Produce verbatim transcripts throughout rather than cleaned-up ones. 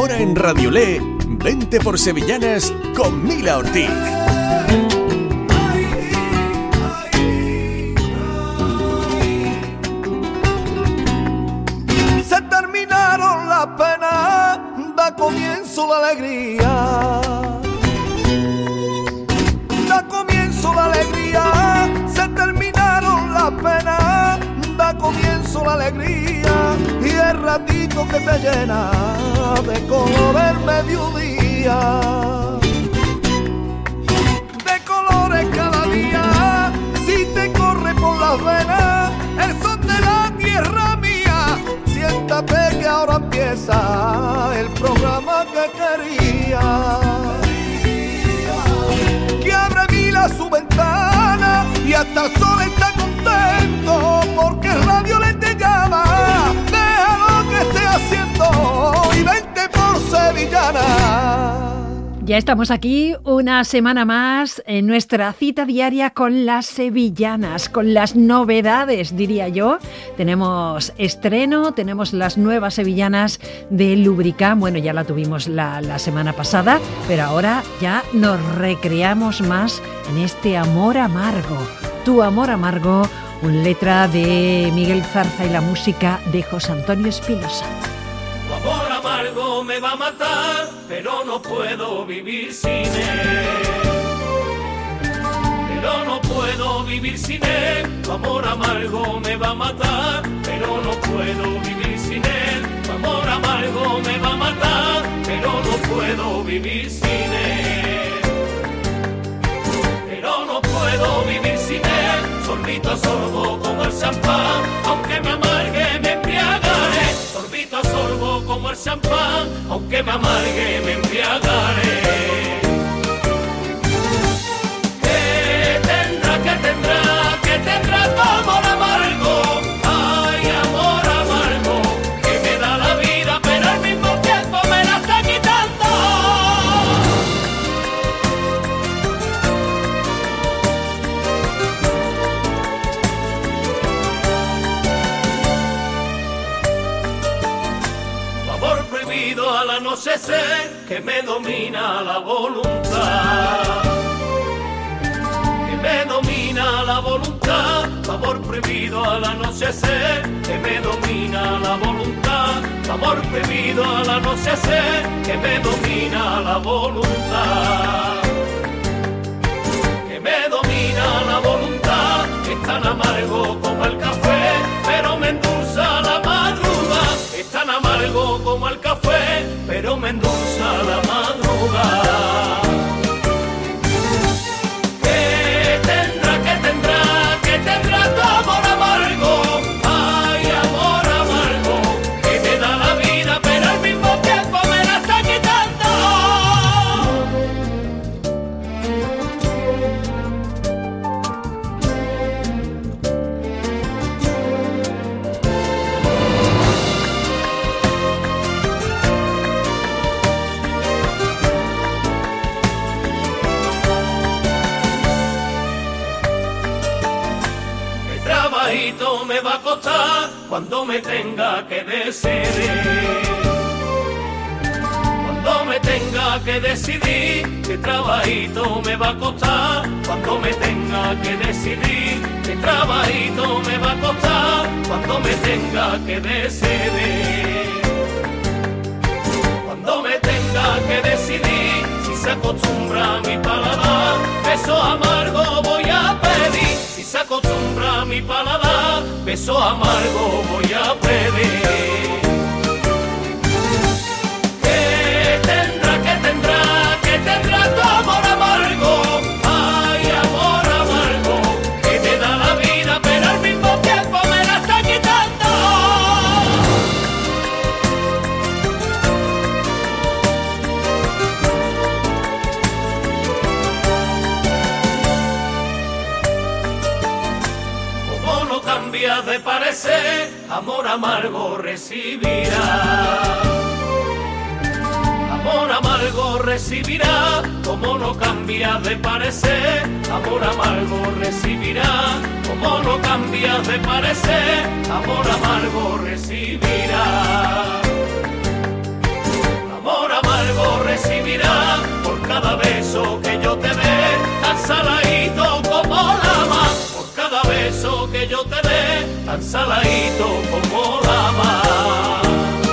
Ahora en Radiolé, vente por Sevillanas con Mila Ortiz. Se terminaron las penas, da comienzo la alegría. Da comienzo la alegría, se terminaron las penas, da comienzo la alegría y el ratito que te llena de color el mediodía. De colores cada día, si te corre por las venas el son de la tierra mía, siéntate que ahora empieza el programa que quería. Que abre Mila su ventana y hasta el sol está contento porque Radio Le te llama. Deja lo que esté haciendo y vente por Sevillana. Ya estamos aquí una semana más en nuestra cita diaria con las sevillanas, con las novedades, diría yo. Tenemos estreno, tenemos las nuevas sevillanas de Lubricán. Bueno, ya la tuvimos la, la semana pasada, pero ahora ya nos recreamos más en este amor amargo. Tu amor amargo, una letra de Miguel Zarza y la música de José Antonio Espinosa. Tu amor amargo me va a matar, pero no puedo vivir sin él. Pero no puedo vivir sin él. Tu amor amargo me va a matar, pero no puedo vivir sin él. Tu amor amargo me va a matar, pero no puedo vivir sin él. Pero no puedo vivir sin él. Sorbito a sorbo como el champán, aunque me amargue me embriagaré. Sorbito a sorbo como el champán, aunque me amargue me embriagaré. ¿Qué tendrá, qué tendrá, qué tendrá tu amor amargo? Ay, amor amargo, que me da la vida, pero al mismo tiempo me la está quitando. Al anochecer que me domina la voluntad, que me domina la voluntad, amor prohibido al anochecer, que me domina la voluntad, amor prohibido al anochecer, que me domina la voluntad, que me domina la voluntad, es tan amargo como el café, pero me endulza la madrugada, es tan amargo como el café, pero me endulza la madrugada. ¿Qué tendrá, qué tendrá, qué tendrá tu amor amargo? Ay, amor amargo, que me da la vida, pero al mismo tiempo me la está quitando. Me va a costar cuando me tenga que decidir, cuando me tenga que decidir, qué trabajito me va a costar, cuando me tenga que decidir, qué trabajito me va a costar, cuando me tenga que decidir, cuando me tenga que decidir, si se acostumbra a mi paladar, beso amargo voy a pedir, si se acostumbra a mi paladar, beso amargo voy a pedir. ¿Qué tendrá, qué tendrá, qué tendrá tu amor amargo? Ay, amor amargo, que me da la vida, pero al mismo tiempo me la está quitando. De parecer, amor amargo recibirá, amor amargo recibirá, como no cambia de parecer, amor amargo recibirá, como no cambia de parecer, amor amargo recibirá, amor recibirás por cada beso que yo te dé, tan saladito como la mar. Por cada beso que yo te dé, tan saladito como la mar.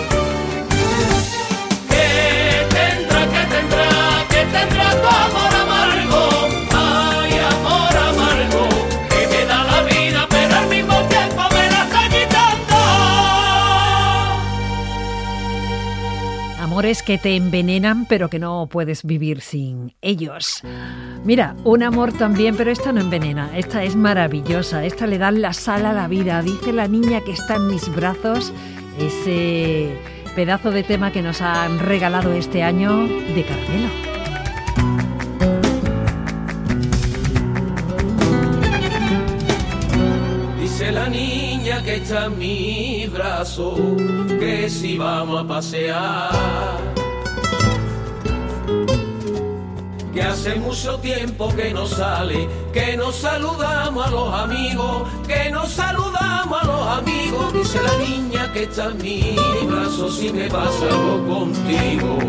¿Qué tendrá, qué tendrá, qué tendrá tu amor amargo? Ay, amor amargo, que me da la vida, pero al mismo tiempo me la está quitando. Amores que te envenenan, pero que no puedes vivir sin ellos. Mira, un amor también, pero esta no envenena, esta es maravillosa, esta le da la sal a la vida. Dice la niña que está en mis brazos, ese pedazo de tema que nos han regalado este año de Caramelo. Dice la niña que está en mi brazo, que si vamos a pasear, que hace mucho tiempo que no sale, que nos saludamos a los amigos, que nos saludamos a los amigos. Dice la niña que está en mi brazo, si me pasa algo contigo,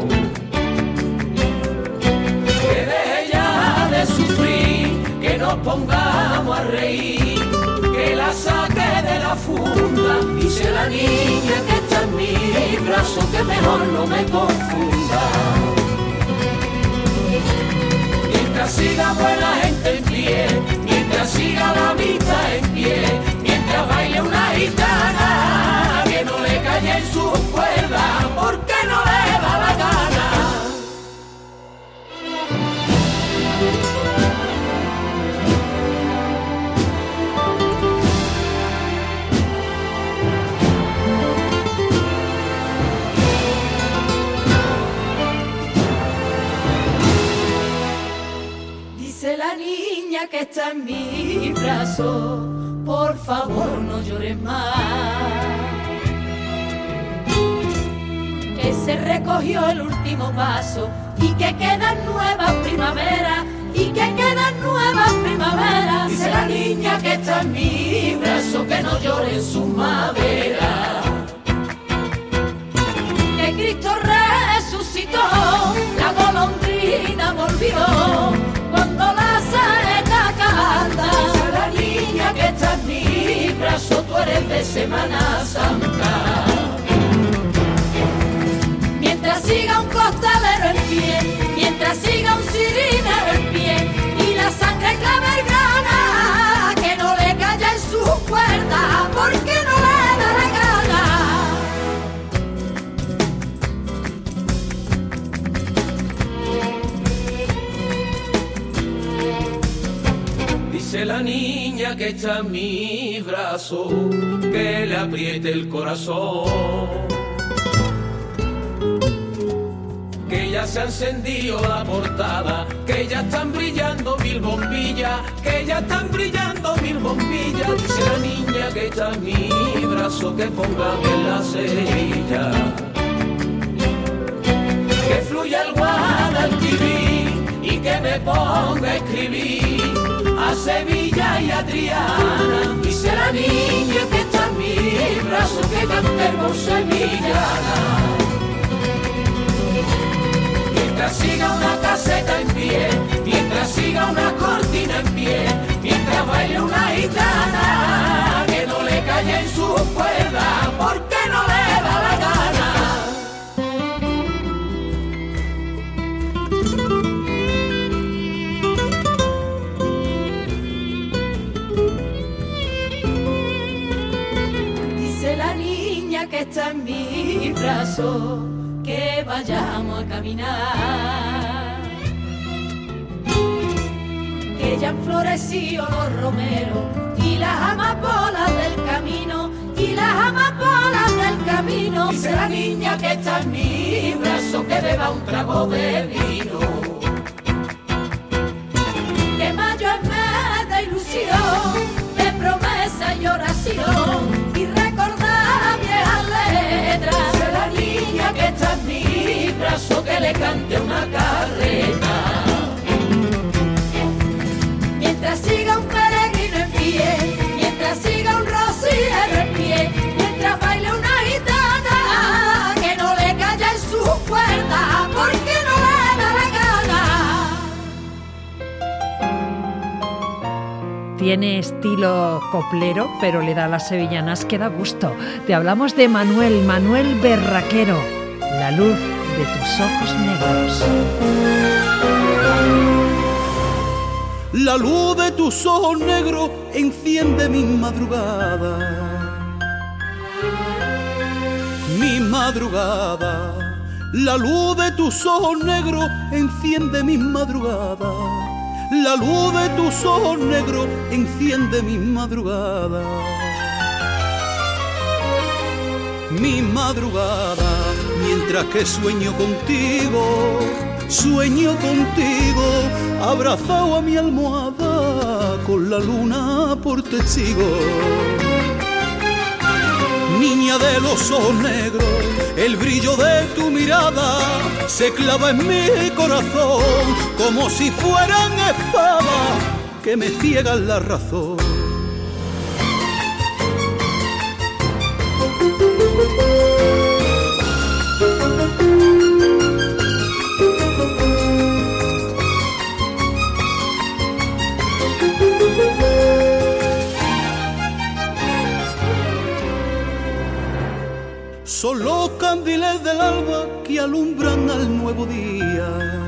que deje ya de sufrir, que nos pongamos a reír, que la saque de la funda. Dice la niña que está en mi brazo, que mejor no me confunda. Mientras siga buena gente en pie, mientras siga la vista en pie, mientras baile una gitana, que no le calle en su cuerda, porque no le da la gana. Dice la niña que está en mi brazo, por favor no llores más, que se recogió el último paso y que quedan nuevas primaveras, y que quedan nuevas primaveras. Dice la niña que está en mi brazo, que no llore en su madera, que Cristo resucitó, la golondrina volvió cuando la saeta canta. Dice la niña que está en mi brazo, tú eres de Semana Santa. Mientras siga un costalero en pie, mientras siga un cirinero en pie, y la sangre clavergana, que no le calla en su cuerda, porque no le da la gana. Dice la niña que está en mi brazo, que le apriete el corazón, que ya se ha encendido la portada, que ya están brillando mil bombillas, que ya están brillando mil bombillas. Dice la niña que está en mi brazo, que ponga bien la cerilla, que fluya el Guadalquivir y que me ponga a escribir a Sevilla y a Triana. Dice la niña que está en mi brazo, que cantemos sevillana. Mientras siga una caseta en pie, mientras siga una cortina en pie, mientras baile una gitana, que no le calle en su cuerda, porque no le da la gana. Dice la niña que está en mi brazo, que vayamos a caminar, que ya han florecido los romeros y las amapolas del camino, y las amapolas del camino. Dice la niña que está en mi brazo, que beba un trago de vino, que mayo es mes de ilusión, de promesa y oración, y recordar viejas letras. Dice la niña que está en mi brazo, que le cante una carreta. Mientras siga un peregrino en pie, mientras siga un rociero en pie, mientras baile una gitana, que no le calla en su cuerda, porque no le tiene estilo coplero, pero le da a las sevillanas que da gusto. Te hablamos de Manuel, Manuel Berraquero, La luz de tus ojos negros. La luz de tus ojos negros enciende mi madrugada. Mi madrugada. La luz de tus ojos negros enciende mi madrugada. La luz de tus ojos negros enciende mi madrugada. Mi madrugada, mientras que sueño contigo, sueño contigo, abrazado a mi almohada, con la luna por testigo. Niña de los ojos negros, el brillo de tu mirada se clava en mi corazón, como si fueran espadas que me ciegan la razón. Son los candiles del alba que alumbran al nuevo día,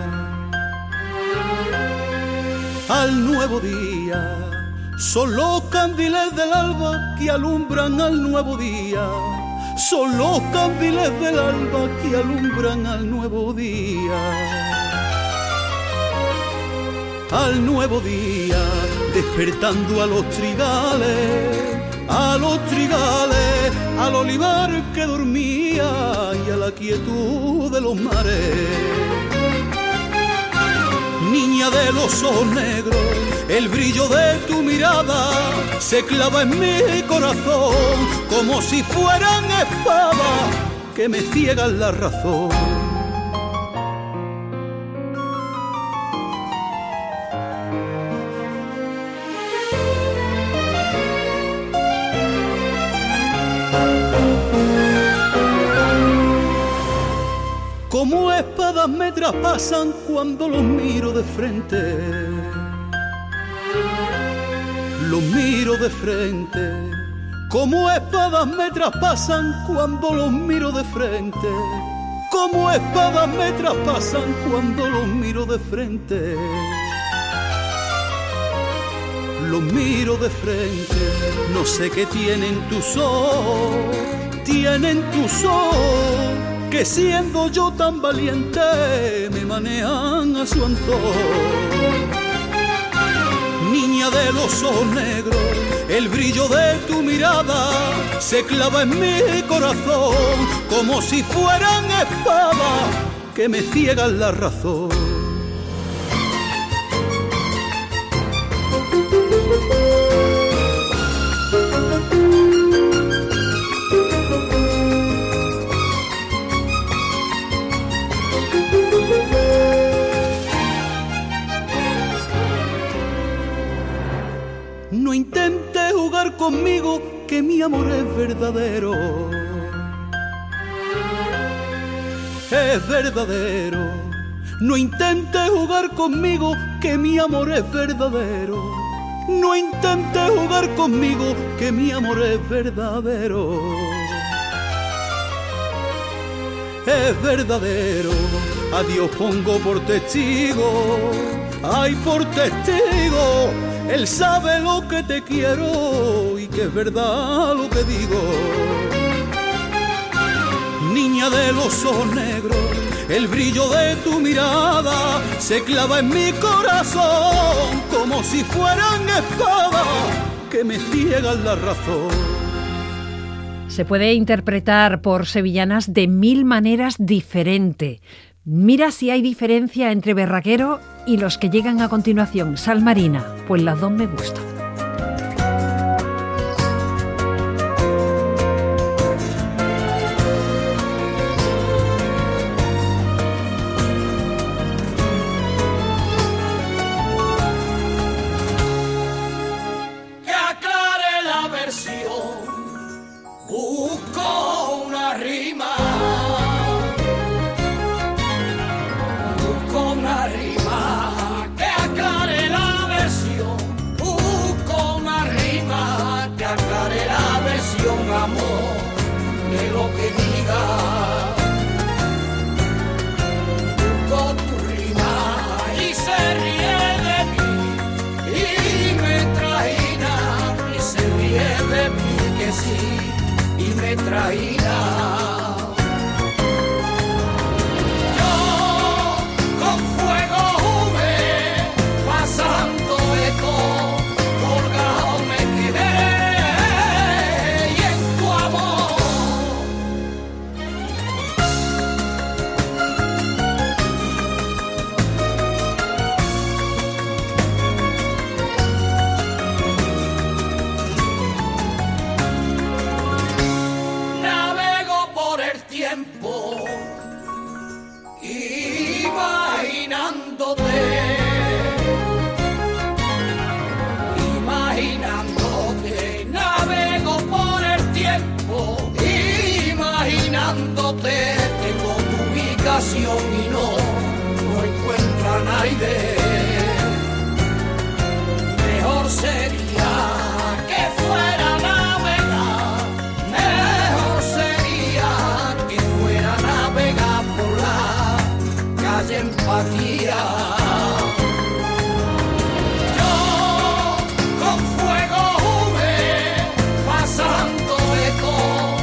al nuevo día. Son los candiles del alba que alumbran al nuevo día. Son los candiles del alba que alumbran al nuevo día. Al nuevo día, despertando a los trigales, a los trigales, al olivar que dormía y a la quietud de los mares. Niña de los ojos negros, el brillo de tu mirada se clava en mi corazón, como si fueran espadas que me ciegan la razón. Como espadas me traspasan cuando los miro de frente. Los miro de frente. Como espadas me traspasan cuando los miro de frente. Como espadas me traspasan cuando los miro de frente. Los miro de frente. No sé qué tienen tus ojos, tienen tus ojos, que siendo yo tan valiente me manejan a su antojo. Niña de los ojos negros, el brillo de tu mirada se clava en mi corazón, como si fueran espadas que me ciegan la razón. No intentes jugar conmigo, que mi amor es verdadero. Es verdadero. No intentes jugar conmigo, que mi amor es verdadero. No intentes jugar conmigo, que mi amor es verdadero. Es verdadero. A Dios pongo por testigo, ay, por testigo. Él sabe lo que te quiero y que es verdad lo que digo. Niña de los ojos negros, el brillo de tu mirada se clava en mi corazón, como si fueran espadas que me ciegan la razón. Se puede interpretar por sevillanas de mil maneras diferentes. Mira si hay diferencia entre Berraquero y los que llegan a continuación, Sal Marina, pues las dos me gustan. Que aclare la versión, busco una rima. Una rima que aclare la versión, busco me trairá. Tengo tu ubicación y no, no encuentro a nadie. Mejor sería que fuera a navegar, mejor sería que fuera a navegar por la calle Empatía. Yo con fuego jugué, pasando eco.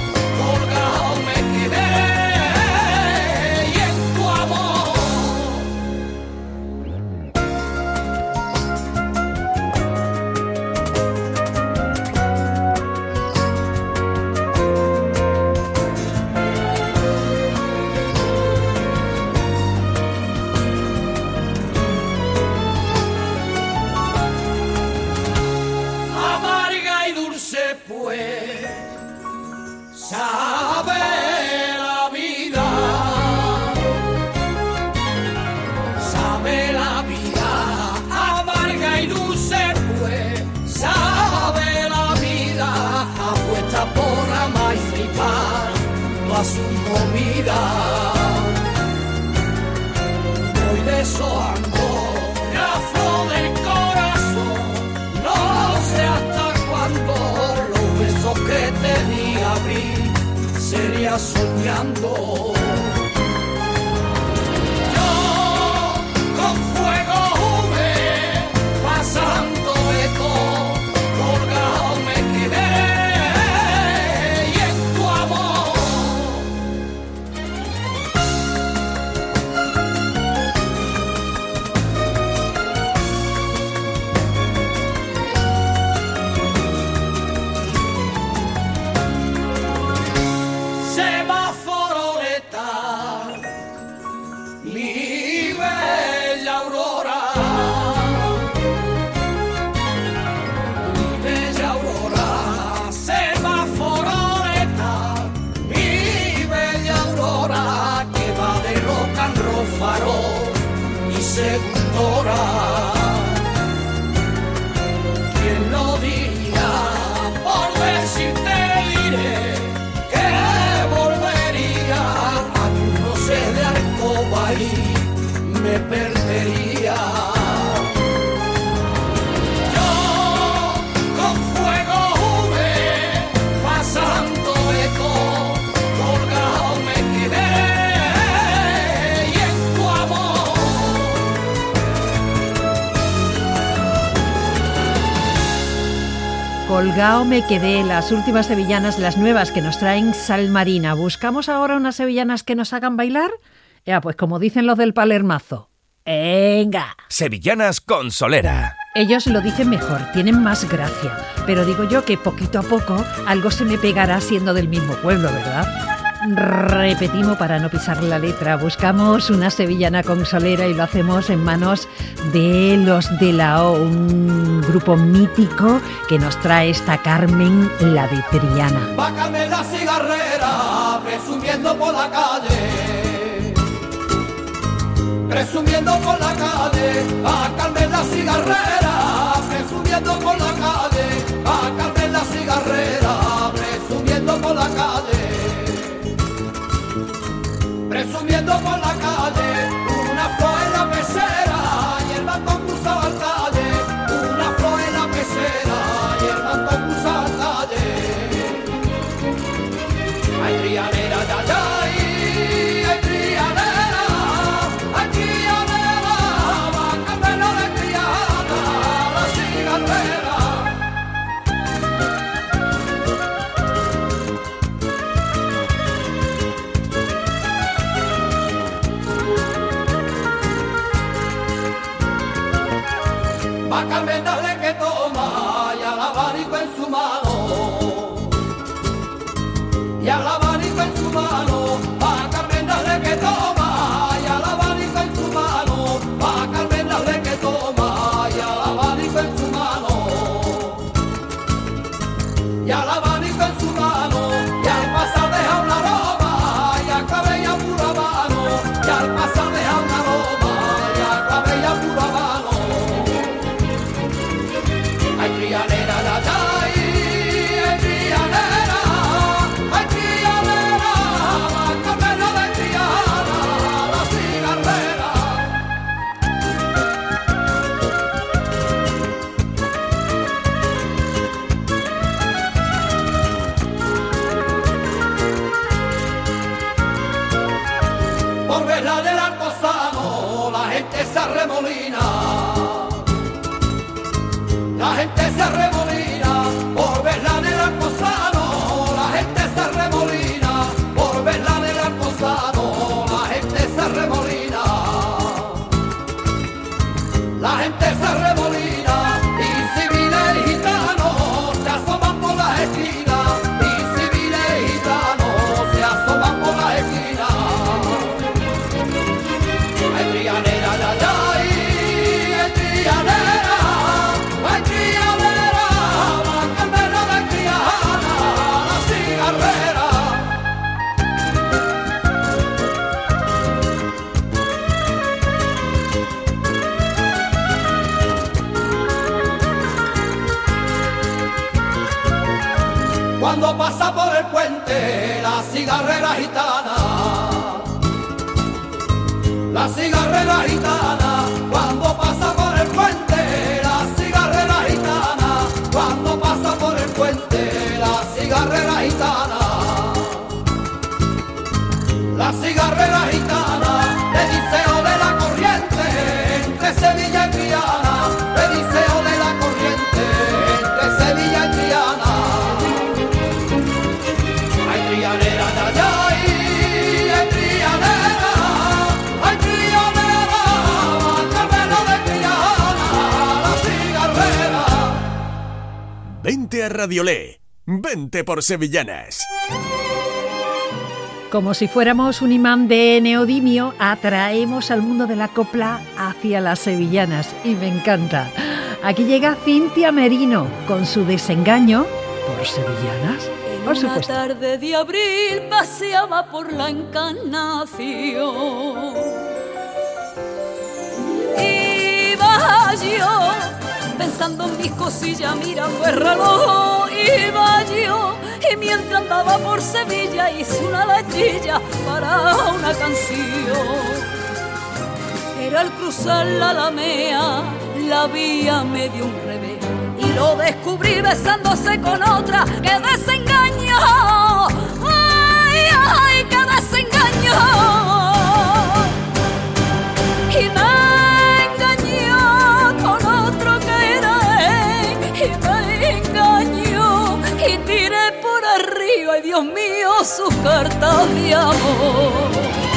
Su comida, voy deshojando la flor del corazón, no sé hasta cuándo los besos que te di abrir sería soñando. Yo con fuego jugué, pasando eco, colgado me quedé. Segundora, ¿quién lo diría? Por decirte diré que volvería a tu no sé de alcoba y me perdería. Yo con fuego jugué, pasando eco, colgado me quedé. Colgao me quedé, las últimas sevillanas, las nuevas que nos traen Sal Marina. ¿Buscamos ahora unas sevillanas que nos hagan bailar? Ya, pues como dicen los del Palermazo. ¡Venga! Sevillanas con Solera. Ellos lo dicen mejor, tienen más gracia. Pero digo yo que poquito a poco algo se me pegará siendo del mismo pueblo, ¿verdad? Repetimos para no pisar la letra. Buscamos una sevillana con Solera y lo hacemos en manos de los de la O, un grupo mítico que nos trae esta Carmen, la de Triana. Va Carmen la cigarrera, presumiendo por la calle, presumiendo por la calle, va Carmen la cigarrera, presumiendo por la calle, va Carmen la cigarrera, presumiendo por la calle. Presumiendo por la calle, una flor en la pecera y el banco cruzaba al calle, una flor en la pecera y el banco cruzaba al calle. Ay, trianera, ya, ya, ay, trianera, ay, trianera, va a cambiar la triana, la cigarrera. Carmen dale que toma y al abanico en su mano, y al abanico en su mano, pa' Carmen dale que toma y al abanico en su mano, pa' Carmen dale que toma y al abanico en su mano, y al abanico en su mano, y al pasar deja una aroma y al cabello pura mano, y al pasar deja una aroma y al cabello pura mano. Ay, trianera, la ay, ay, trianera, ay, trianera, la Carmela de Triana, la cigarrera. Por verla del Alcozano, la gente se arremolina. La gente se arremolina por verla en el Alcozano, la gente se arremolina por verla en el Alcozano, la gente se arremolina, la gente se arremolina y civiles y gitanos se asoman por las esquinas, y civiles y gitanos se asoman por las esquinas. Ay, trianera, ya, ya, ay, trianera. Cuando pasa por el puente la cigarrera gitana, la cigarrera gitana, cuando pasa por el puente la cigarrera gitana, cuando pasa por el puente la cigarrera gitana, la cigarrera gitana, le dice ole la corriente entre Sevilla y Triana, le dice ole la corriente entre Sevilla y Triana. Trianera, ay, ay, ay, trianera, ay, trianera, Carmela de Triana, la cigarrera. Vente a Radiolé, vente por Sevillanas. Como si fuéramos un imán de neodimio, atraemos al mundo de la copla hacia las sevillanas y me encanta. Aquí llega Cintia Merino con su Desengaño por Sevillanas. Por supuesto. Una tarde de abril paseaba por la Encarnación. Iba yo pensando en mis cosillas, mirando el reloj. Iba yo y mientras andaba por Sevilla hice una lechilla para una canción. Era al cruzar la Alamea, la vía me dio un revés y lo descubrí besándose con otra. ¡Qué desengaño! ¡Ay, ay, qué desengaño! Y me engañó con otro que era él, y me engañó y tiré por arriba, ay Dios mío, sus cartas de amor.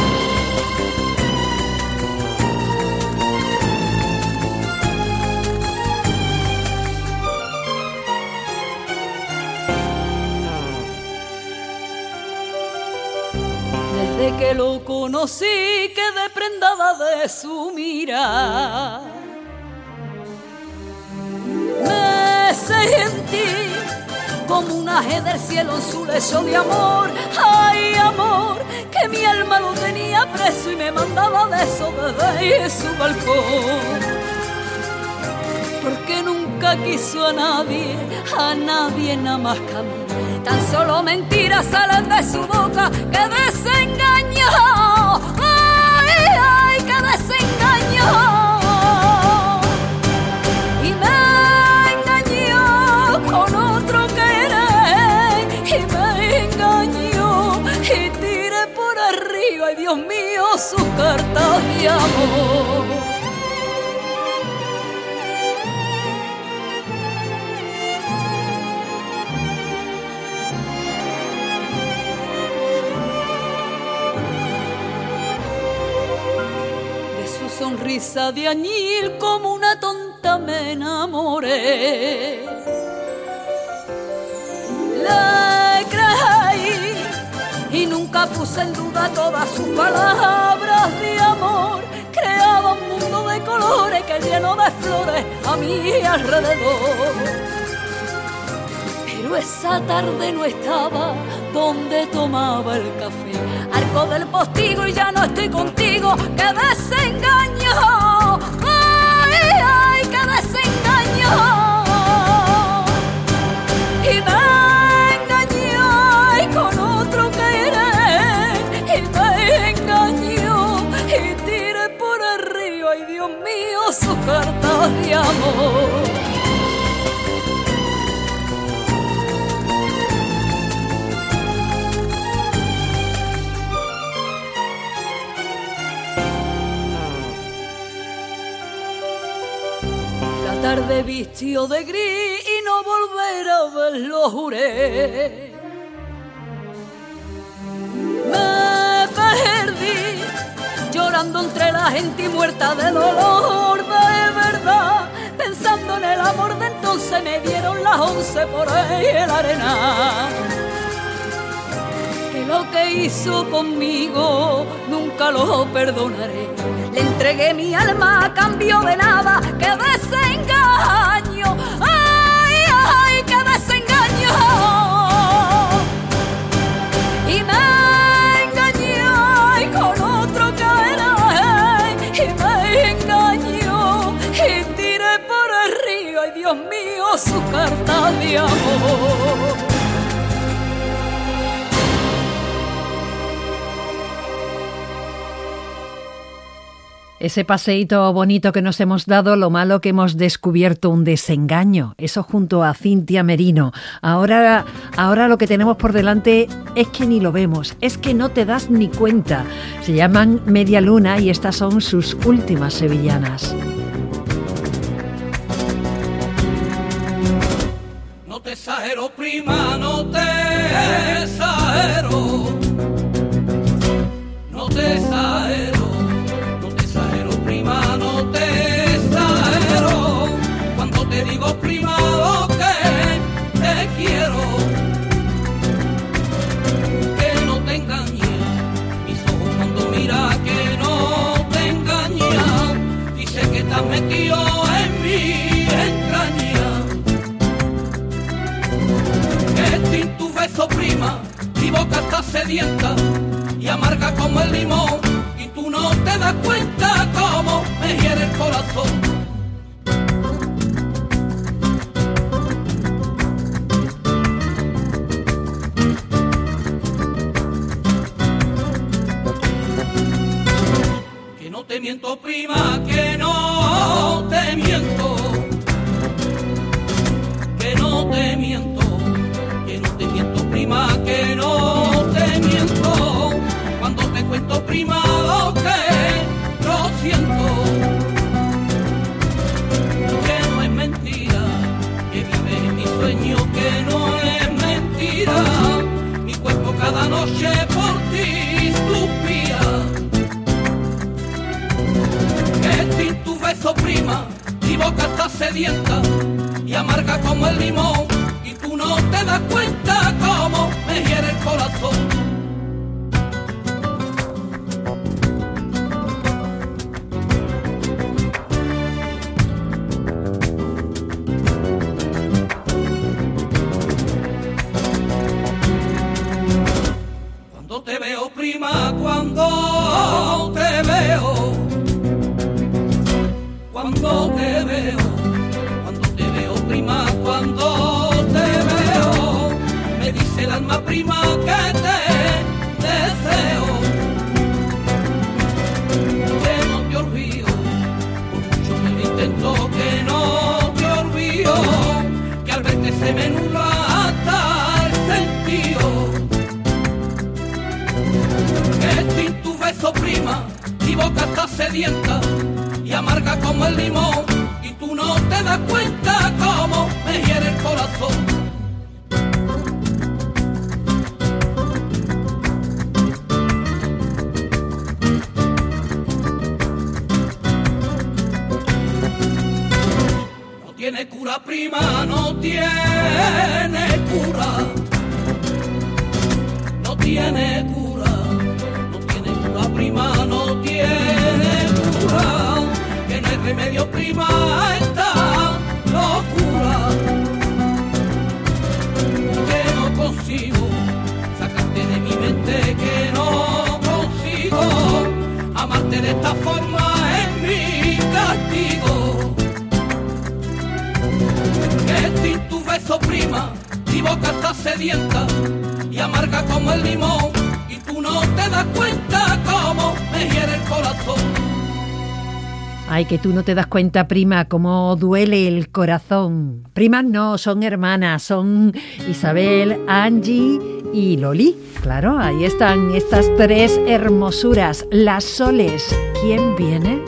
Desde que lo conocí quedé prendada de su mirar. Me sentí como un aje del cielo en su lecho de amor. Ay, amor, que mi alma lo tenía preso y me mandaba besos desde su balcón. Porque nunca quiso a nadie, a nadie nada más que a mí. Tan solo mentiras salen de su boca, que desengaño. Ay, ay, que desengaño. Y me engañó con otro que era él, y me engañó y tiré por arriba, ay Dios mío, sus cartas de amor. Sonrisa de añil como una tonta mulata me enamoré. Le creí y nunca puse en duda todas sus palabras de amor. Creaba un mundo de colores que lleno de flores a mi alrededor. Pero esa tarde no estaba donde tomaba el café. Arco del postigo y ya no estoy contigo. ¡Qué desengaño! ¡Ay, ay, qué desengaño! Y me engañó y con otro querer. Y me engañó y tiré por el río. ¡Ay, Dios mío, sus cartas de amor! Tarde vistió de gris y no volver a verlo juré. Me perdí llorando entre la gente y muerta de dolor de verdad. Pensando en el amor de entonces me dieron las once por ahí en la arena. Que lo que hizo conmigo nunca lo perdonaré. Le entregué mi alma a cambio de nada. ¡Qué desengaño! ¡Ay, ay, qué desengaño! Y me engañó y con otro caerá. Y me engañó y tiré por el río. ¡Ay, Dios mío, sus cartas de amor! Ese paseíto bonito que nos hemos dado, lo malo que hemos descubierto un desengaño. Eso junto a Cintia Merino. Ahora, ahora lo que tenemos por delante es que ni lo vemos, es que no te das ni cuenta. Se llaman Media Luna y estas son sus últimas sevillanas. No te exagero, prima, no te exagero. No te exagero. Prima, no te exagero cuando te digo, prima, lo que te quiero. Que no te engañe mis ojos cuando mira, que no te engañe. Dice que estás metido en mi entraña. Que sin tu beso, prima, mi boca está sedienta y amarga como el limón. Tú no te das cuenta cómo me hiere el corazón. Que no te miento, prima, que no te miento. Que no te miento. Que no te miento, prima, que no te miento. Cuando te cuento, prima, lo que lo siento, que no es mentira, que vive en mi sueño, que no es mentira, mi cuerpo cada noche por ti suspira, que sin tu beso, prima, mi boca está sedienta y amarga como el limón, y tú no te das cuenta cómo me hiere el corazón. Te veo, prima, cuando te veo, cuando te veo, cuando te veo, prima, cuando te veo, me dice el alma, prima, que te deseo, que no te olvido, por mucho que lo intento, que no te olvido, que al verte se me nubla hasta el sentido. Que sin tu beso, prima, mi boca está sedienta y amarga como el limón, y tú no te das cuenta cómo me hiere el corazón. cura, prima, no tiene cura. No tiene cura, no tiene cura, prima, no tiene cura. Que no hay remedio, prima, a esta locura. Que no consigo sacarte de mi mente, que no consigo amarte de esta forma, es mi castigo. Que sin tu beso, prima, mi boca está sedienta y amarga como el limón, y tú no te das cuenta cómo me hiere el corazón. Ay, que tú no te das cuenta, prima, cómo duele el corazón. Primas no, son hermanas, son Isabel, Angie y Loli. Claro, ahí están estas tres hermosuras, las soles. ¿Quién viene?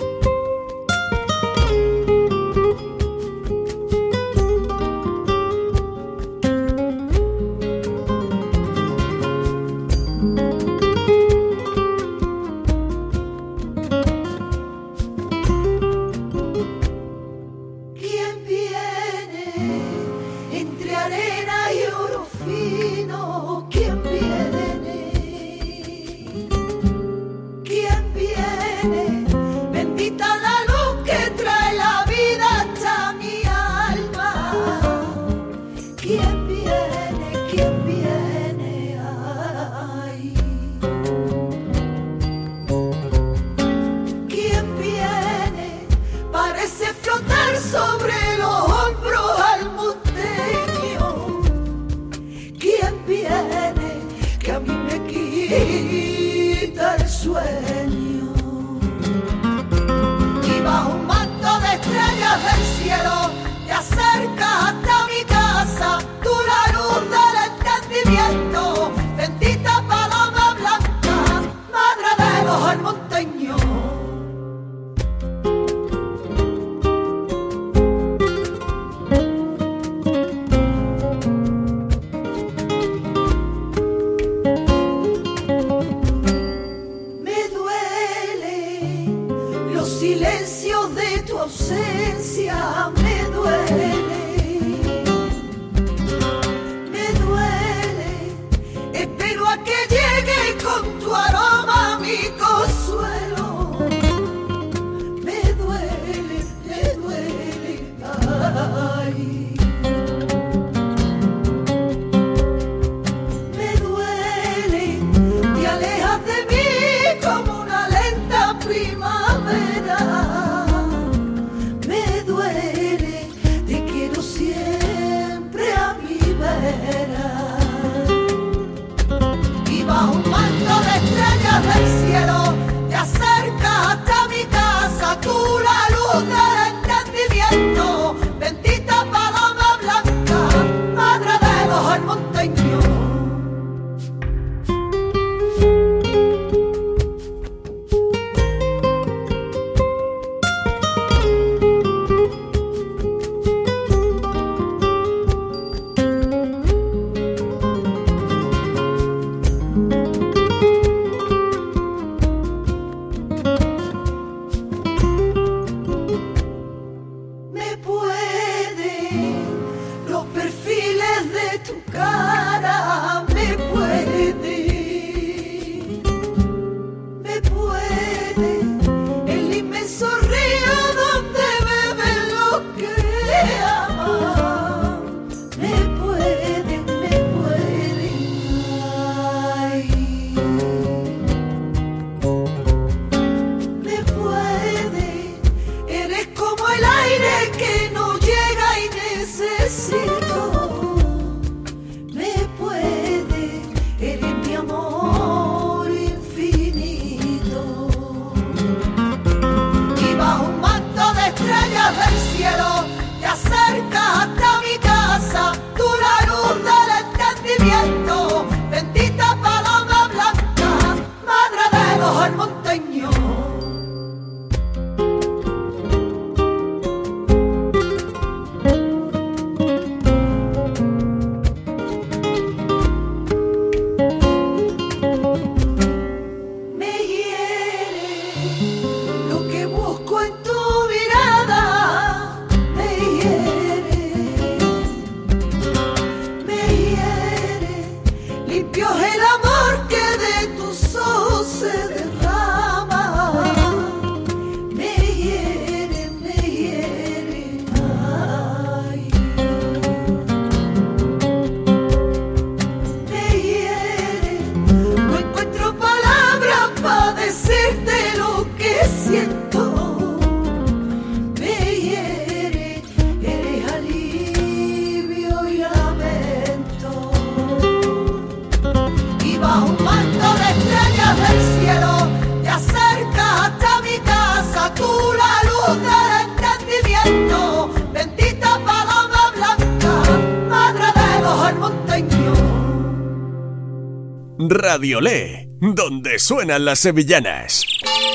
Y bajo un manto de estrellas del cielo Radiolé, donde suenan las sevillanas.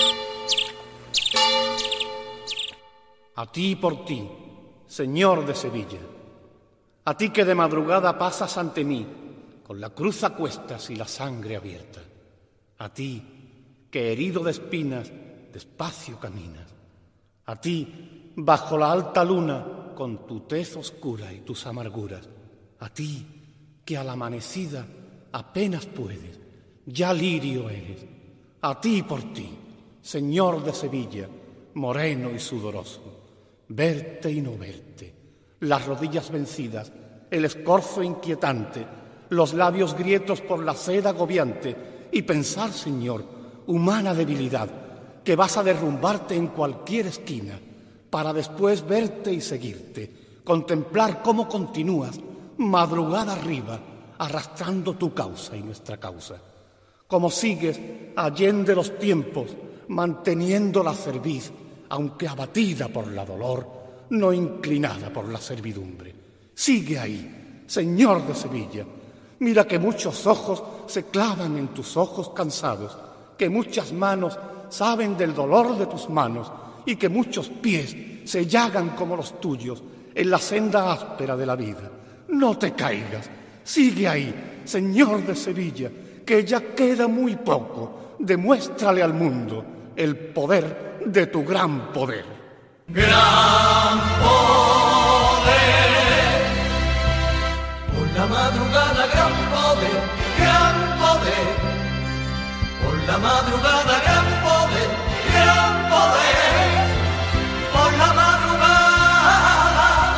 A ti por ti, Señor de Sevilla, a ti que de madrugada pasas ante mí, con la cruz a cuestas y la sangre abierta, a ti que herido de espinas despacio caminas, a ti bajo la alta luna con tu tez oscura y tus amarguras, a ti que a la amanecida apenas puedes, ya lirio eres, a ti por ti, Señor de Sevilla, moreno y sudoroso, verte y no verte, las rodillas vencidas, el escorzo inquietante, los labios grietos por la sed agobiante, y pensar, Señor, humana debilidad, que vas a derrumbarte en cualquier esquina, para después verte y seguirte, contemplar cómo continúas, madrugada arriba, arrastrando tu causa y nuestra causa, como sigues allende los tiempos, manteniendo la cerviz, aunque abatida por la dolor, no inclinada por la servidumbre. Sigue ahí, Señor de Sevilla. Mira que muchos ojos se clavan en tus ojos cansados, que muchas manos saben del dolor de tus manos y que muchos pies se llagan como los tuyos en la senda áspera de la vida. No te caigas, sigue ahí, Señor de Sevilla, que ya queda muy poco. Demuéstrale al mundo el poder de tu gran poder. Gran poder, por la madrugada gran poder, gran poder, por la madrugada gran poder, gran poder, por la madrugada,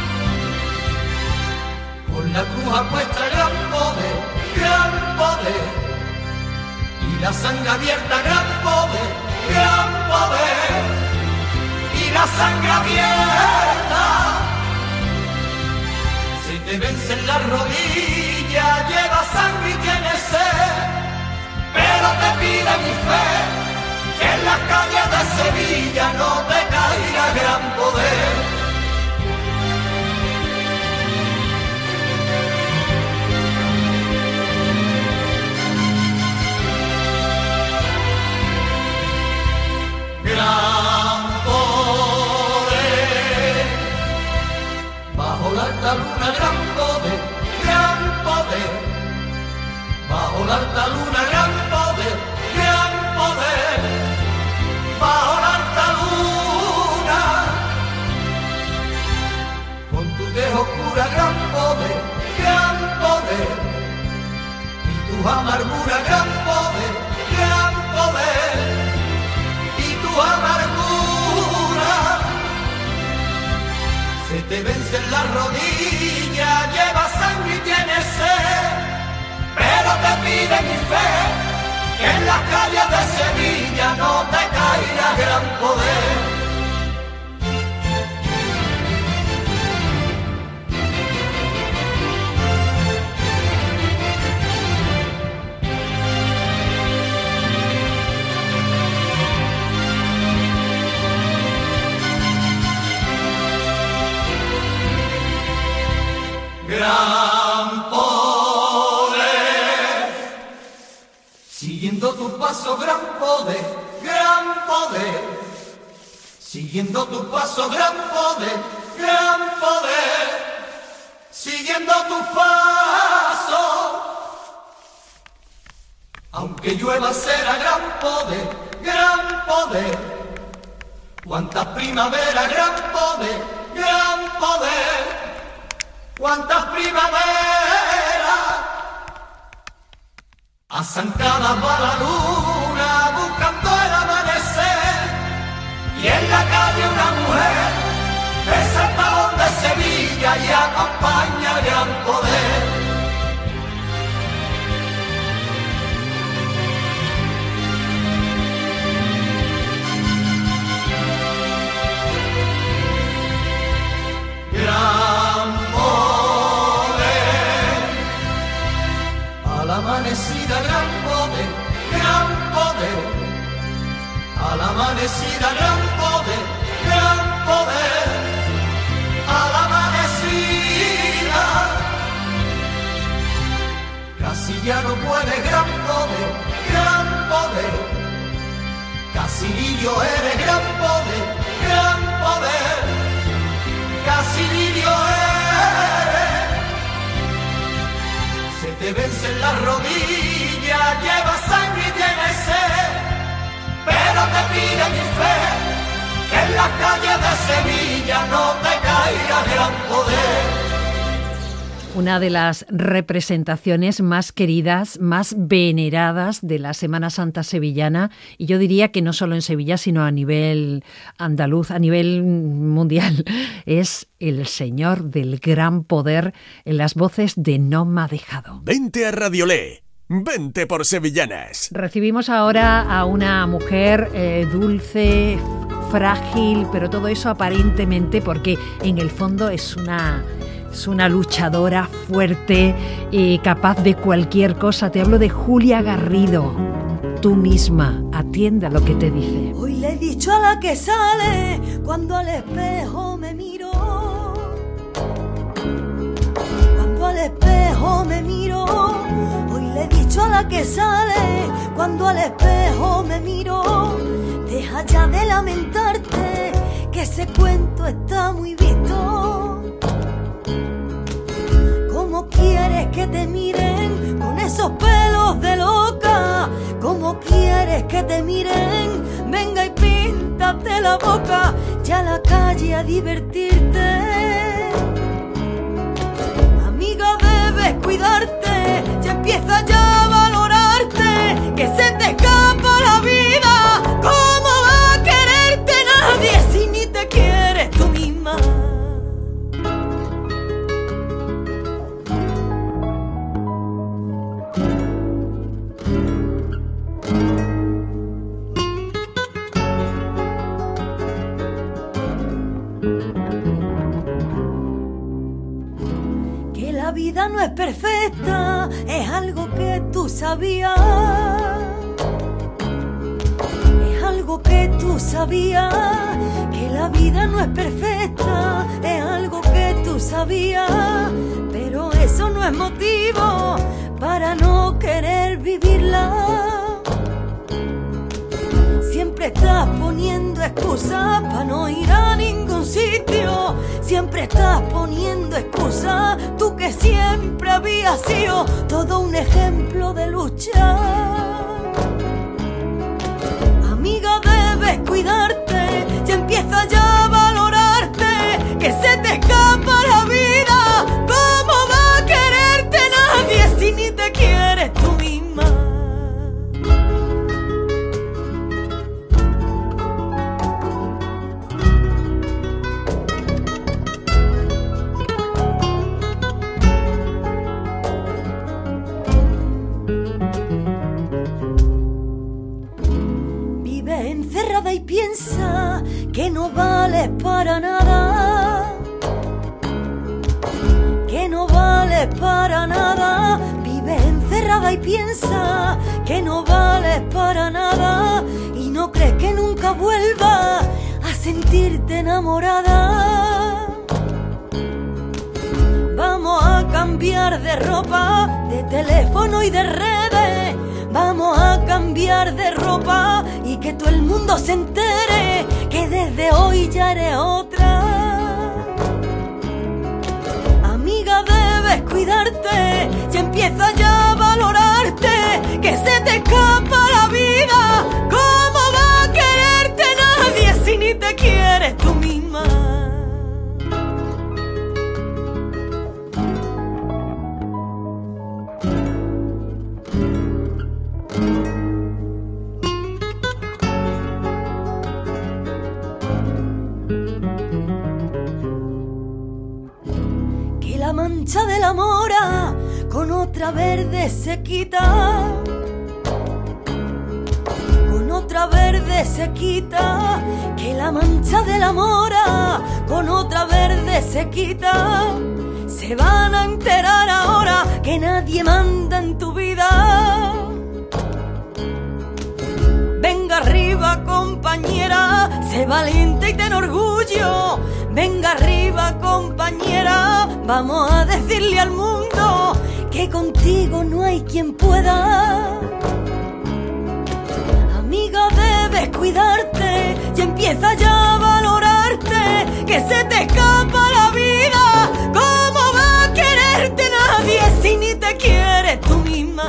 por la cruz apuesta gran poder, gran poder, y la sangre abierta gran poder, gran poder. La sangre abierta, si te vencen las rodillas, lleva sangre y tienes sed, pero te pide mi fe, que en las calles de Sevilla no te caiga gran poder. Gran la alta luna gran poder, gran poder, bajo la alta luna gran poder, gran poder, bajo la alta luna, con tu tez oscura gran poder, gran poder, y tu amargura gran poder, gran poder, y tu amargura. Se te vencen las rodillas, lleva sangre y tienes sed, pero te pide mi fe, que en las calles de Sevilla no te caiga gran poder. Gran poder, siguiendo tu paso, gran poder, gran poder, siguiendo tu paso, gran poder, gran poder, siguiendo tu paso, aunque llueva será gran poder, gran poder, cuántas primaveras, gran poder, gran poder. Cuántas primaveras asancadas va la luna buscando el amanecer, y en la calle una mujer es el talón de Sevilla y acompaña el gran poder. Gran amanecida gran poder, gran poder, a la amanecida gran poder, gran poder, a la amanecida, casi Sevillano puede, gran poder, gran poder. Casilillo eres gran poder, gran poder. Casilillo eres. Se te vencen las rodillas, lleva sangre y tienes sed, pero te pide mi fe, que en las calles de Sevilla no te caiga gran poder. Una de las representaciones más queridas, más veneradas de la Semana Santa sevillana, y yo diría que no solo en Sevilla, sino a nivel andaluz, a nivel mundial, es el Señor del Gran Poder en las voces de No me ha dejado. Vente a Radiolé, vente por Sevillanas. Recibimos ahora a una mujer eh, dulce, frágil, pero todo eso aparentemente porque en el fondo es una... Es una luchadora fuerte y capaz de cualquier cosa. Te hablo de Julia Garrido. Tú misma, atiende a lo que te dice. Hoy le he dicho a la que sale cuando al espejo me miro. Cuando al espejo me miro. Hoy le he dicho a la que sale cuando al espejo me miro. Deja ya de lamentarte, que ese cuento está muy visto. ¿Cómo quieres que te miren con esos pelos de loca? ¿Cómo quieres que te miren? Venga y píntate la boca, ya a la calle a divertirte. Amiga, debes cuidarte, ya empieza ya a valorarte, que se te escapa la vida. ¿Cómo va a quererte nadie si ni te quieres tú misma? La vida no es perfecta, es algo que tú sabías. Es algo que tú sabías. Que la vida no es perfecta, es algo que tú sabías. Pero eso no es motivo para no querer vivirla. Siempre estás poniendo excusas para no ir a ningún sitio. Siempre estás poniendo excusas, tú que siempre habías sido todo un ejemplo de lucha. Amiga, debes cuidarte, ya empieza ya a valorarte, que se te escapa la vida. ¿Cómo va a quererte nadie si ni te quieres tú misma? Y piensa que no vales para nada, que no vales para nada. Vive encerrada y piensa que no vales para nada, y no crees que nunca vuelva a sentirte enamorada. Vamos a cambiar de ropa, de teléfono y de redes. Vamos a cambiar de ropa y que todo el mundo se entere que desde hoy ya eres otra. Amiga, debes cuidarte, ya empieza ya a valorarte, que se te escapa la vida. ¿Cómo va a quererte nadie si ni te quieres tú misma? La mancha de la mora con otra verde se quita, con otra verde se quita, que la mancha de la mora con otra verde se quita. Se van a enterar ahora que nadie manda en tu vida. Venga arriba, compañera, sé valiente y ten orgullo. Venga arriba, compañera, vamos a decirle al mundo que contigo no hay quien pueda. Amiga, debes cuidarte y empieza ya a valorarte, que se te escapa la vida. ¿Cómo va a quererte nadie si ni te quieres tú misma?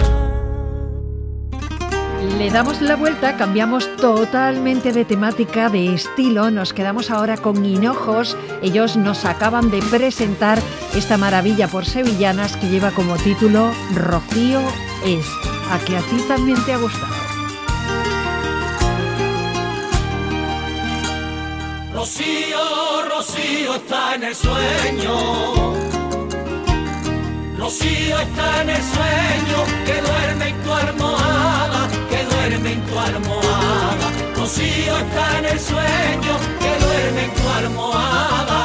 Le damos la vuelta, cambiamos totalmente de temática, de estilo. Nos quedamos ahora con Hinojos. Ellos nos acaban de presentar esta maravilla por sevillanas que lleva como título Rocío es. ¿A que a ti también te ha gustado? Rocío, Rocío está en el sueño. Rocío está en el sueño, que duerme en tu almohada, que duerme en tu almohada. Rocío está en el sueño, que duerme en tu almohada,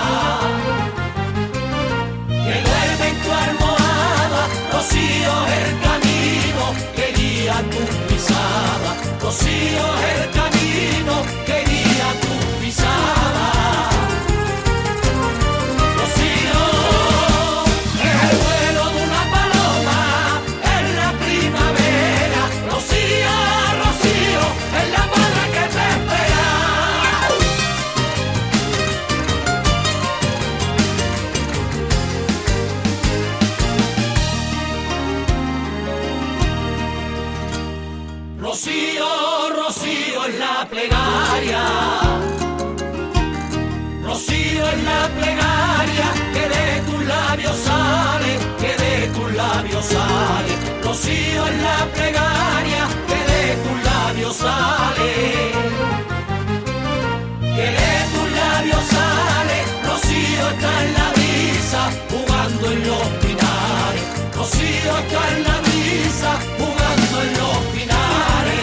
que duerme en tu almohada. Rocío es el camino que guía tu pisada. Rocío es el camino que guía tu pisada. Rocío es el vuelo de una paloma en la primavera. Rocío, Rocío es la madre que te espera. Rocío, Rocío es la plegaria. Rocío es la plegaria que de tus labios sale, que de tus labios sale. Rocío es la plegaria que de tus labios sale, que de tus labios sale. Rocío está en la brisa jugando en los pinares. Rocío está en la brisa jugando en los pinares.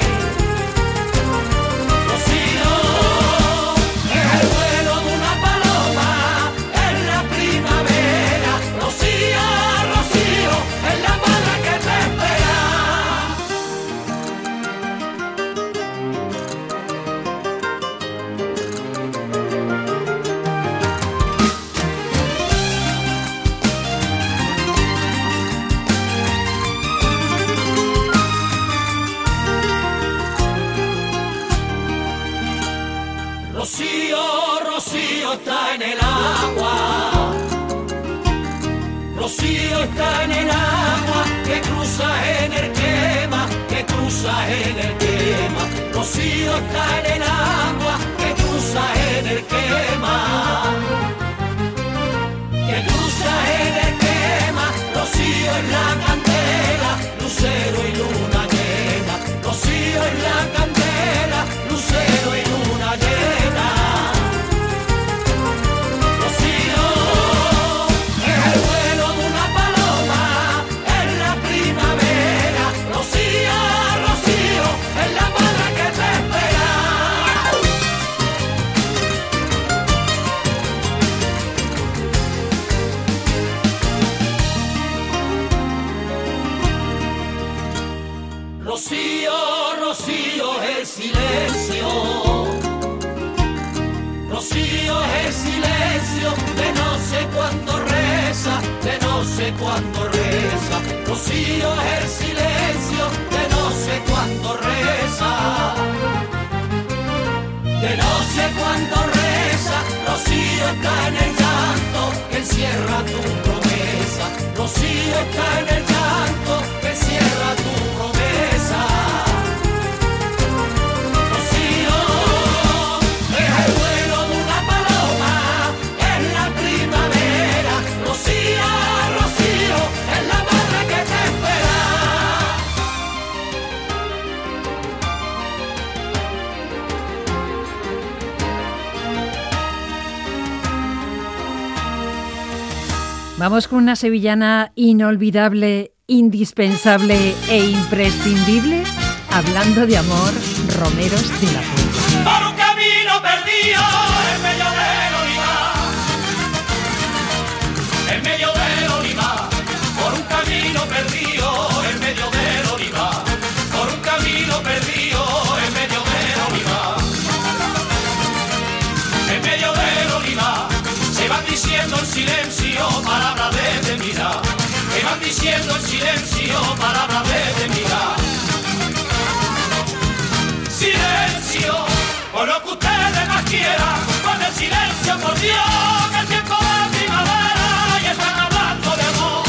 Rocío es el vuelo de una paloma en la primavera. Rocío, Rocío es la madre que te espera. Rocío, Rocío está en el agua. Rocío está en el agua que cruza en el quema, que cruza en el quema. Rocío está en el agua que cruza en el quema, que cruza en el quema. Rocío es la candela, lucero y luna llena. Rocío es la candela, lucero y luna llena. Rocío es el vuelo de una paloma en la primavera. Rocío, Rocío es la madre que te espera. Rocío, Rocío es el silencio. Rocío es el silencio de no sé cuándo reza, de no sé cuándo reza. Rocío es el silencio de no sé cuándo reza, de no sé cuándo reza. Rocío está en el llanto que encierra tu promesa. Rocío está en el llanto que encierra tu promesa. Rocío es el vuelo de una paloma en la primavera. Rocío, Rocío es la madre que te espera. Vamos con una sevillana inolvidable, indispensable e imprescindible. Hablando de amor, Romeros de la Puebla. Por un camino perdido en medio del olivar, en medio del olivar, por un camino perdido en medio del olivar, por un camino perdido en medio del olivar, en medio del olivar, se van diciendo en silencio palabras de mirar, se van están diciendo en silencio palabras de mirar. Silencio, por lo que ustedes más quieran, con el silencio, por Dios, que el tiempo de primavera y están hablando de amor.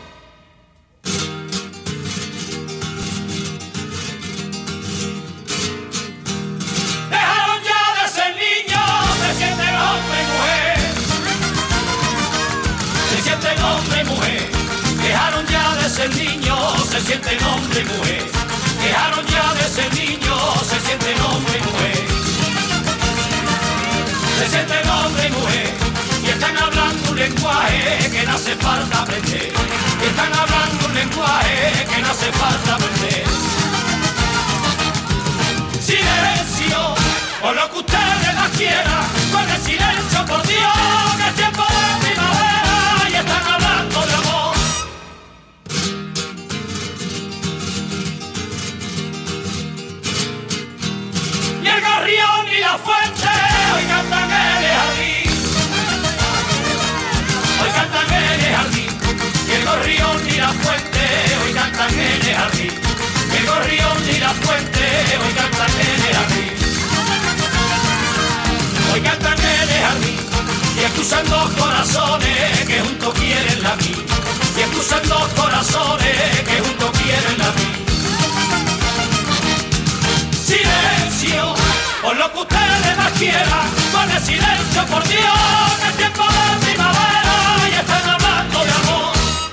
Dejaron ya de ser niños, se sienten hombre y mujer. Se sienten hombre y mujer. Dejaron ya de ser niños, se sienten hombre y mujer. Dejaron ya de ser niños, se sienten hombre y mujer. Se sienten hombre y mujer. Y están hablando un lenguaje que no hace falta aprender. Y están hablando un lenguaje que no hace falta aprender. Silencio, por lo que ustedes las quieran, con el silencio, por Dios, que es tiempo de primavera y están hablando de amor. Ni el gorrión ni la fuente hoy cantan en el jardín. Hoy cantan en el jardín. Ni el gorrión ni la fuente hoy cantan en el jardín. Ni el gorrión ni la fuente hoy cantan en el jardín. Hoy cantan en el jardín. Y excusan dos corazones que juntos quieren la vida. Y excusan dos corazones que juntos quieren la vida. Silencio, por lo que ustedes más quieran, con el silencio, por Dios, que es tiempo de primavera y están hablando de amor.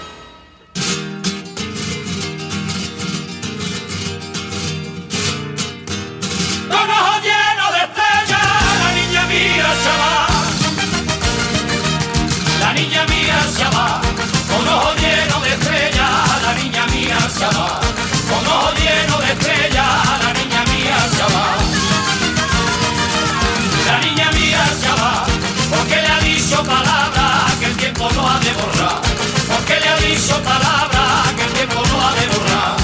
Con ojos llenos de estrellas, la niña mía se va. La niña mía se va. Con ojos llenos de estrellas, la niña mía se va. Con ojos llenos de estrellas, la niña mía se va. La niña mía se va, porque le ha dicho palabras que el tiempo no ha de borrar. Porque le ha dicho palabras que el tiempo no ha de borrar.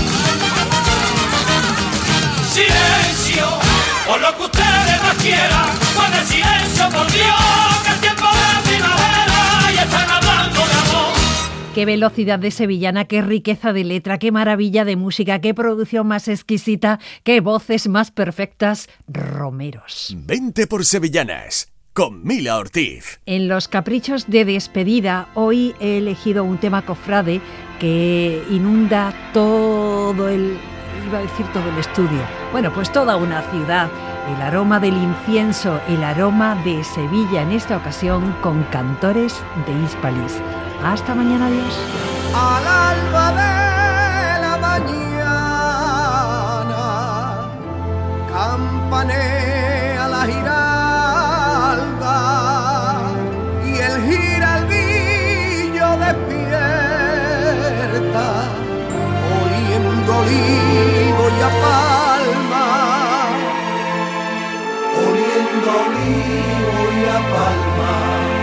Silencio, por lo que ustedes más quieran, con el silencio, por Dios, que el tiempo de primavera y están hablando de amor. Qué velocidad de sevillana, qué riqueza de letra, qué maravilla de música, qué producción más exquisita, qué voces más perfectas. Romeros. Vente por Sevillanas, con Mila Ortiz. En los caprichos de despedida, hoy he elegido un tema cofrade que inunda todo el... iba a decir todo el estudio. Bueno, pues toda una ciudad. El aroma del incienso, el aroma de Sevilla, en esta ocasión con Cantores de Hispalis. Hasta mañana, adiós. Al alba de la mañana campanea la giralda y el giraldillo despierta oliendo olivo y a palma, oliendo olivo y a palma.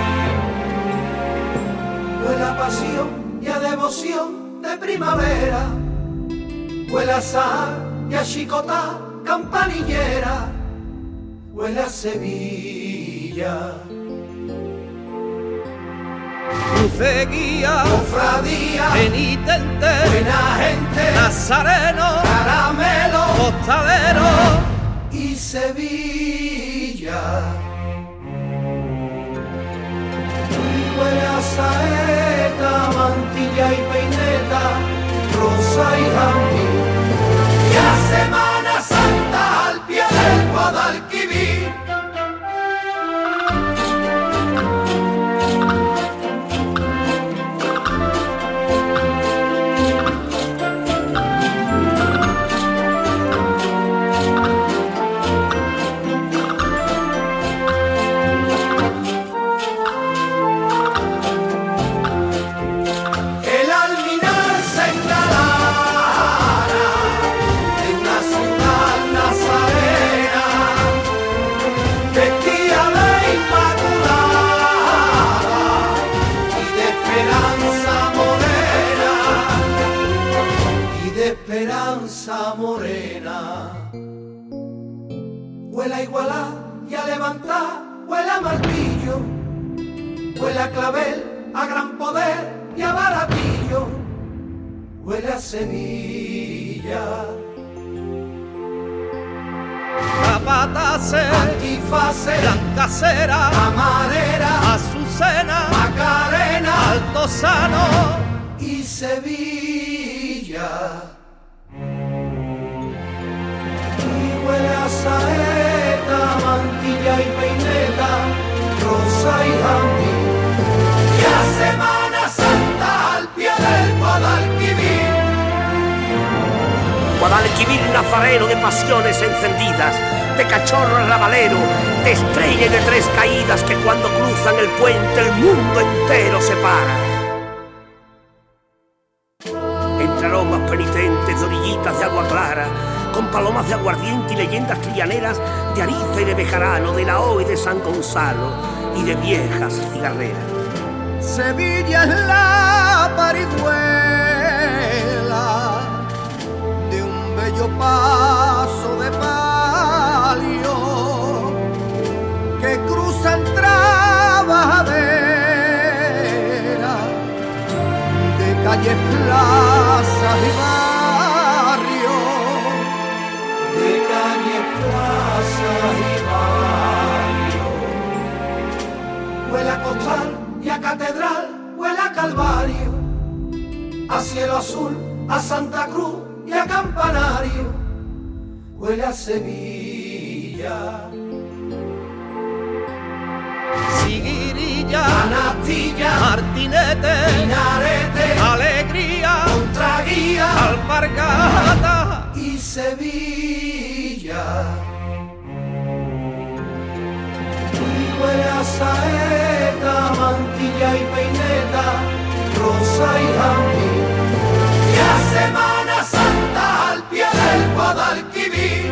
Huele a pasión y a devoción de primavera, huele a sal y a chicotá campanillera, huele a Sevilla. Cruceguía, cofradía, penitente, buena gente, nazareno, caramelo, costalero y Sevilla. Huele a saeta, mantilla y peineta, rosa y jazmín. Y a Semana Santa al pie del Guadalquivir. Esperanza morena, huele a igualar y a levantar, huele a martillo, huele a clavel, a gran poder y a baratillo, huele a Sevilla. Capatace, Antifase, Blancacera, Amarera, Azucena, Macarena, Altozano y Sevilla. Y huele a saeta, mantilla y peineta, rosa y jazmín. Y a Semana Santa al pie del Guadalquivir. Guadalquivir nazareno de pasiones encendidas, de cachorro rabalero, de estrella y de tres caídas que cuando cruzan el puente el mundo entero se para. Entre aromas penitentes de orillitas de agua clara, con palomas de aguardiente y leyendas trillaneras de Ariza y de Bejarano, de la O y de San Gonzalo y de viejas cigarreras. Sevilla es la parihuela de un bello paso de palio que cruzan trabajaderas de calles, plazas y barrios, de calles, plazas y barrios. Huele a costal y a catedral, huele a calvario, a cielo azul, a Santa Cruz y a campanario, huele a Sevilla. Siguirilla, Canastilla, Martinete, Minarete, Alegría, Contraguía, Alpargata y Sevilla. Y huele a saeta, mantilla y peineta, rosa y jazmín. Y a Semana Santa al pie del Guadalquivir.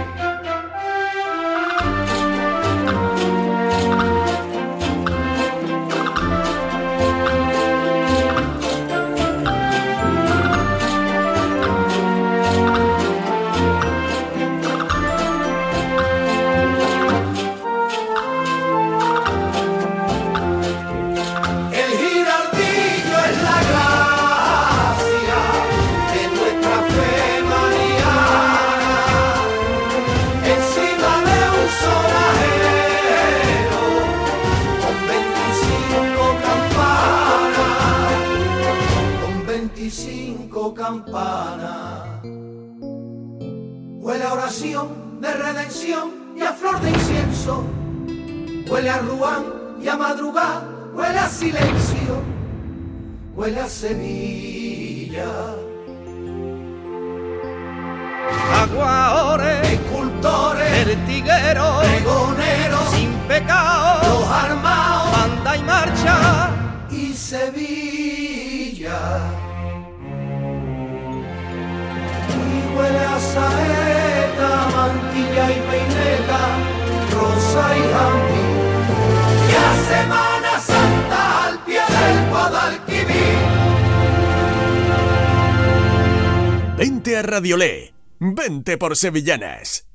Campana. Huele a oración de redención y a flor de incienso. Huele a ruán y a madrugada, huele a silencio, huele a Sevilla. Aguadores, Escultores, pertigueros, pregoneros, sin pecado, los armados, banda y marcha y Sevilla. Huele a saeta, mantilla y peineta, rosa y jazmín. Y a Semana Santa al pie del Guadalquivir. Vente a Radiolé, vente por Sevillanas.